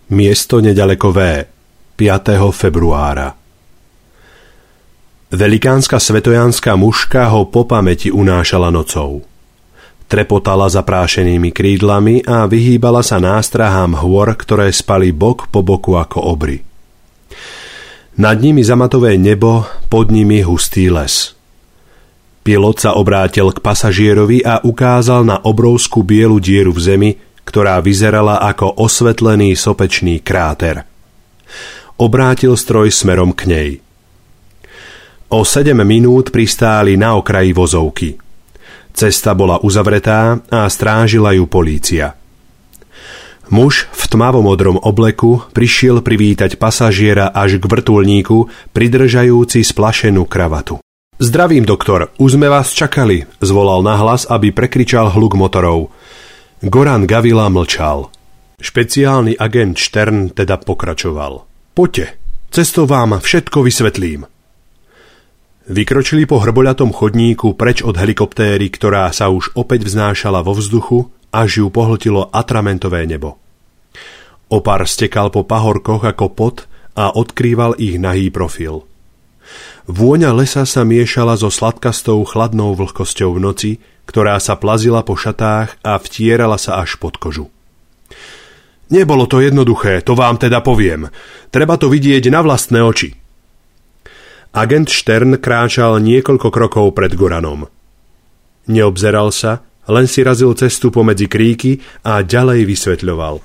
Miesto nedaleko V. 5. februára. Velikánska svetojánska muška ho po pamäti unášala nocou. Trepotala zaprášenými krídlami a vyhýbala sa nástrahám hôr, ktoré spali bok po boku ako obry. Nad nimi zamatové nebo, pod nimi hustý les. Pilot sa obrátil k pasažierovi a ukázal na obrovskú bielu dieru v zemi, ktorá vyzerala ako osvetlený sopečný kráter. Obrátil stroj smerom k nej. O 7 minút pristáli na okraji vozovky. Cesta bola uzavretá a strážila ju polícia. Muž v tmavomodrom obleku prišiel privítať pasažiera až k vrtuľníku, pridržajúci splašenú kravatu. Zdravím, doktor, už sme vás čakali, zvolal nahlas, aby prekričal hluk motorov. Goran Gavila mlčal. Špeciálny agent Štern teda pokračoval. Poďte, cestou vám všetko vysvetlím. Vykročili po hrboľatom chodníku preč od helikoptéry, ktorá sa už opäť vznášala vo vzduchu, až ju pohltilo atramentové nebo. Opar stekal po pahorkoch ako pot a odkrýval ich nahý profil. Vôňa lesa sa miešala so sladkastou chladnou vlhkosťou v noci, ktorá sa plazila po šatách a vtierala sa až pod kožu. Nebolo to jednoduché, to vám teda poviem. Treba to vidieť na vlastné oči. Agent Štern kráčal niekoľko krokov pred Goranom. Neobzeral sa, len si razil cestu pomedzi kríky a ďalej vysvetľoval.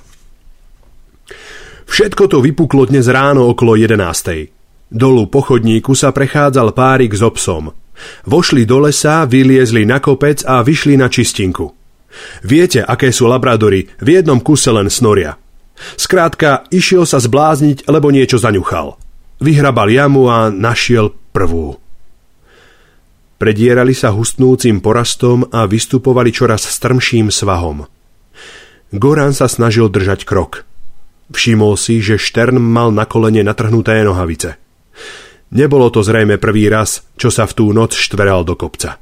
Všetko to vypuklo dnes ráno okolo 11:00. Dolu po chodníku sa prechádzal párik s obsom. Vošli do lesa, vyliezli na kopec a vyšli na čistinku. Viete, aké sú labradory, v jednom kuse len snoria. Skrátka, išiel sa zblázniť, lebo niečo zaňuchal. Vyhrabal jamu a našiel prvú. Predierali sa hustnúcim porastom a vystupovali čoraz strmším svahom. Goran sa snažil držať krok. Všimol si, že Štern mal na kolene natrhnuté nohavice. Nebolo to zrejme prvý raz, čo sa v tú noc štveral do kopca.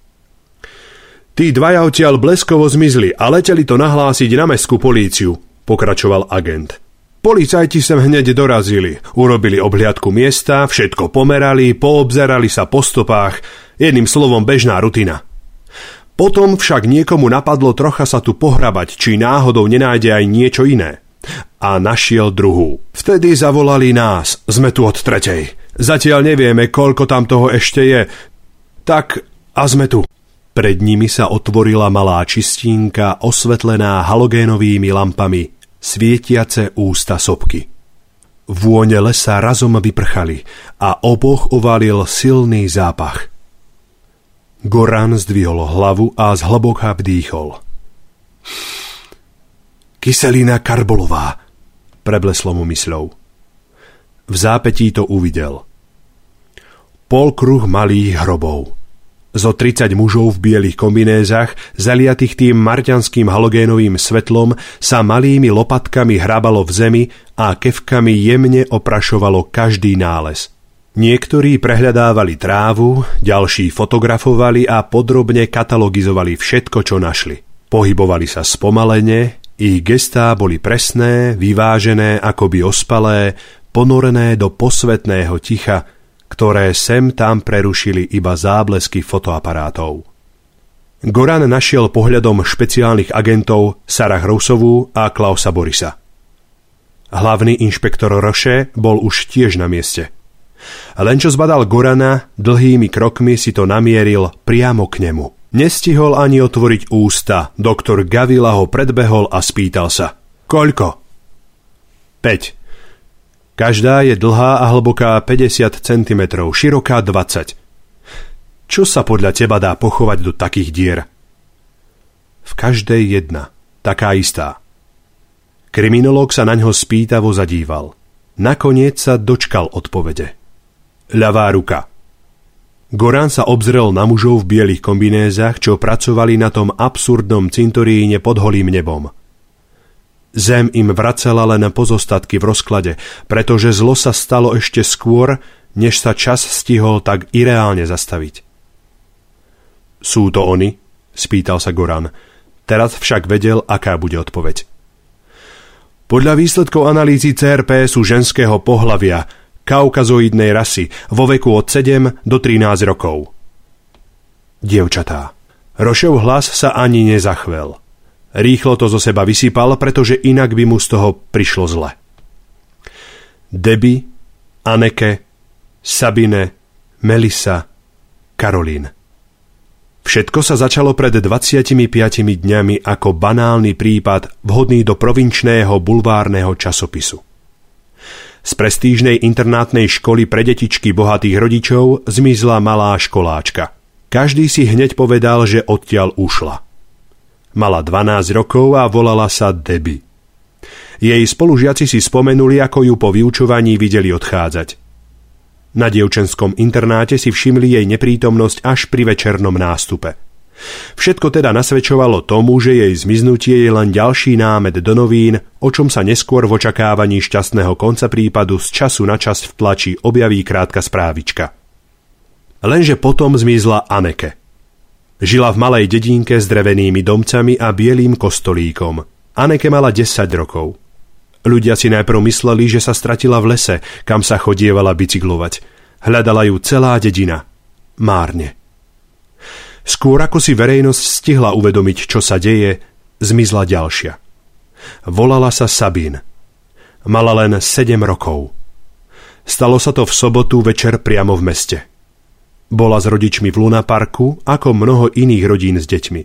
Tí dvaja odtiaľ bleskovo zmizli a leteli to nahlásiť na mestskú políciu, pokračoval agent. Policajti sem hneď dorazili, urobili obhliadku miesta, všetko pomerali, poobzerali sa po stopách, jedným slovom bežná rutina. Potom však niekomu napadlo trocha sa tu pohrabať, či náhodou nenájde aj niečo iné. A našiel druhú. Vtedy zavolali nás, sme tu od 3:00. Zatiaľ nevieme, koľko tam toho ešte je. Tak a sme tu. Pred nimi sa otvorila malá čistínka, osvetlená halogénovými lampami, svietiace ústa sopky. Vône lesa razom vyprchali a oboch ovalil silný zápach. Goran zdvihol hlavu a zhlboka vdýchol. Kyselina karbolová, prebleslo mu mysľou. V zápätí to uvidel. Polkruh malých hrobov. Zo 30 mužov v bielých kombinézach, zaliatých tým marťanským halogénovým svetlom, sa malými lopatkami hrabalo v zemi a kefkami jemne oprašovalo každý nález. Niektorí prehľadávali trávu, ďalší fotografovali a podrobne katalogizovali všetko, čo našli. Pohybovali sa spomalene, ich gestá boli presné, vyvážené, akoby ospalé, ponorené do posvetného ticha, ktoré sem tam prerušili iba záblesky fotoaparátov. Goran našiel pohľadom špeciálnych agentov Sarah Rousovú a Klausa Borisa. Hlavný inšpektor Roche bol už tiež na mieste. Len čo zbadal Gorana, dlhými krokmi si to namieril priamo k nemu. Nestihol ani otvoriť ústa, doktor Gavila ho predbehol a spýtal sa. Koľko? 5. Každá je dlhá a hlboká 50 cm, široká 20. Čo sa podľa teba dá pochovať do takých dier? V každej jedna, taká istá. Kriminológ sa naňho spýtavo zadíval. Nakoniec sa dočkal odpovede. Ľavá ruka. Goran sa obzrel na mužov v bielých kombinézach, čo pracovali na tom absurdnom cintoríne pod holým nebom. Zem im vracala len pozostatky v rozklade, pretože zlo sa stalo ešte skôr, než sa čas stihol tak ireálne zastaviť. Sú to oni? Spýtal sa Goran. Teraz však vedel, aká bude odpoveď. Podľa výsledkov analýzy CRP sú ženského pohlavia, kaukazoidnej rasy, vo veku od 7 do 13 rokov. Dievčatá. Rošov hlas sa ani nezachvel. Rýchlo to zo seba vysypal, pretože inak by mu z toho prišlo zle. Debbie, Anneke, Sabine, Melissa, Caroline. Všetko sa začalo pred 25 dňami ako banálny prípad vhodný do provinčného bulvárneho časopisu. Z prestížnej internátnej školy pre detičky bohatých rodičov zmizla malá školáčka. Každý si hneď povedal, že odtiaľ ušla. Mala 12 rokov a volala sa Debbie. Jej spolužiaci si spomenuli, ako ju po vyučovaní videli odchádzať. Na dievčenskom internáte si všimli jej neprítomnosť až pri večernom nástupe. Všetko teda nasvedčovalo tomu, že jej zmiznutie je len ďalší námet do novín, o čom sa neskôr v očakávaní šťastného konca prípadu z času na čas v tlači objaví krátka správička. Lenže potom zmizla Anneke. Žila v malej dedinke s drevenými domcami a bielým kostolíkom. Anneke mala 10 rokov. Ľudia si najprv mysleli, že sa stratila v lese, kam sa chodievala bicyklovať. Hľadala ju celá dedina. Márne. Skôr ako si verejnosť stihla uvedomiť, čo sa deje, zmizla ďalšia. Volala sa Sabine. Mala len 7 rokov. Stalo sa to v sobotu večer priamo v meste. Bola s rodičmi v lunaparku, ako mnoho iných rodín s deťmi.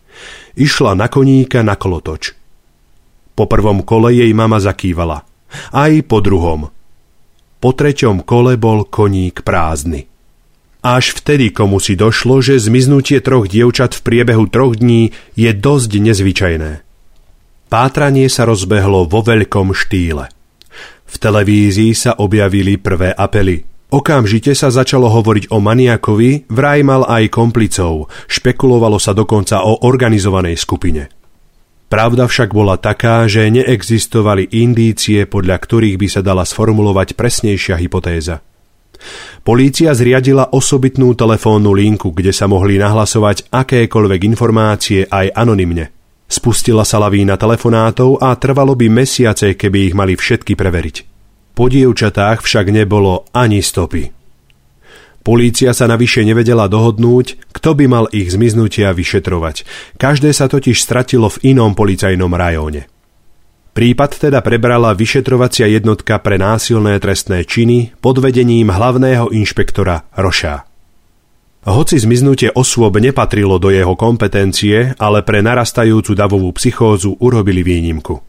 Išla na koníka na kolotoč. Po prvom kole jej mama zakývala. Aj po druhom. Po treťom kole bol koník prázdny. Až vtedy komu si došlo, že zmiznutie 3 dievčat v priebehu 3 dní je dosť nezvyčajné. Pátranie sa rozbehlo vo veľkom štýle. V televízii sa objavili prvé apely. Okamžite sa začalo hovoriť o maniakovi, vraj mal aj komplicov, špekulovalo sa dokonca o organizovanej skupine. Pravda však bola taká, že neexistovali indície, podľa ktorých by sa dala sformulovať presnejšia hypotéza. Polícia zriadila osobitnú telefónnu linku, kde sa mohli nahlasovať akékoľvek informácie aj anonymne. Spustila sa lavína telefonátov a trvalo by mesiace, keby ich mali všetky preveriť. Po dievčatách však nebolo ani stopy. Polícia sa navyše nevedela dohodnúť, kto by mal ich zmiznutia vyšetrovať. Každé sa totiž stratilo v inom policajnom rajóne. Prípad teda prebrala vyšetrovacia jednotka pre násilné trestné činy pod vedením hlavného inšpektora Roša. Hoci zmiznutie osôb nepatrilo do jeho kompetencie, ale pre narastajúcu davovú psychózu urobili výnimku.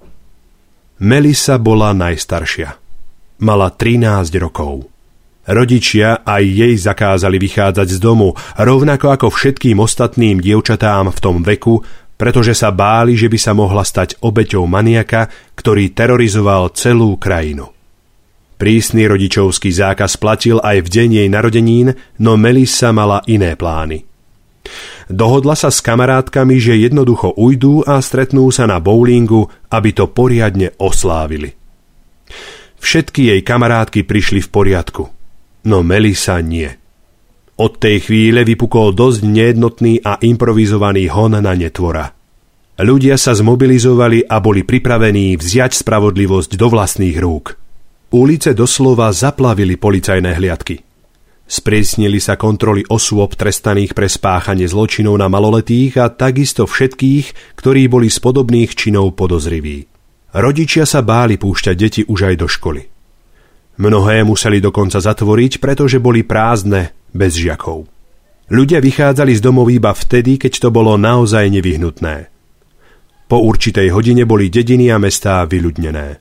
Melissa bola najstaršia. Mala 13 rokov. Rodičia aj jej zakázali vychádzať z domu, rovnako ako všetkým ostatným dievčatám v tom veku, pretože sa báli, že by sa mohla stať obeťou maniaka, ktorý terorizoval celú krajinu. Prísny rodičovský zákaz platil aj v deň jej narodenín, no Melissa mala iné plány. Dohodla sa s kamarátkami, že jednoducho ujdú a stretnú sa na bowlingu, aby to poriadne oslávili. Všetky jej kamarátky prišli v poriadku. No Melissa nie. Od tej chvíle vypukol dosť nejednotný a improvizovaný hon na netvora. Ľudia sa zmobilizovali a boli pripravení vziať spravodlivosť do vlastných rúk. Ulice doslova zaplavili policajné hliadky. Sprísnili sa kontroly osôb trestaných pre spáchanie zločinov na maloletých a takisto všetkých, ktorí boli z podobných činov podozriví. Rodičia sa báli púšťať deti už aj do školy. Mnohé museli dokonca zatvoriť, pretože boli prázdne, bez žiakov. Ľudia vychádzali z domov iba vtedy, keď to bolo naozaj nevyhnutné. Po určitej hodine boli dediny a mestá vyľudnené.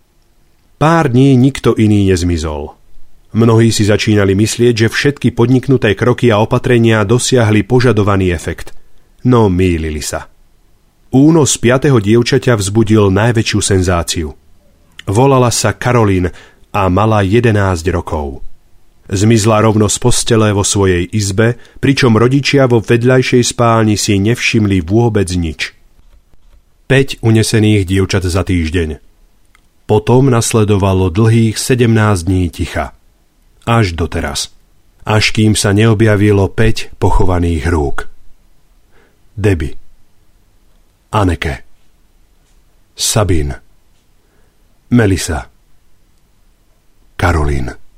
Pár dní nikto iný nezmizol. Mnohí si začínali myslieť, že všetky podniknuté kroky a opatrenia dosiahli požadovaný efekt. No mýlili sa. Únos 5. dievčaťa vzbudil najväčšiu senzáciu. Volala sa Caroline a mala 11 rokov. Zmizla rovno z postele vo svojej izbe, pričom rodičia vo vedľajšej spálni si nevšimli vôbec nič. 5 unesených dievčat za týždeň. Potom nasledovalo dlhých 17 dní ticha. Až doteraz. Až kým sa neobjavilo 5 pochovaných rúk. Debbie, Anneke, Sabine, Melisa. Karolín.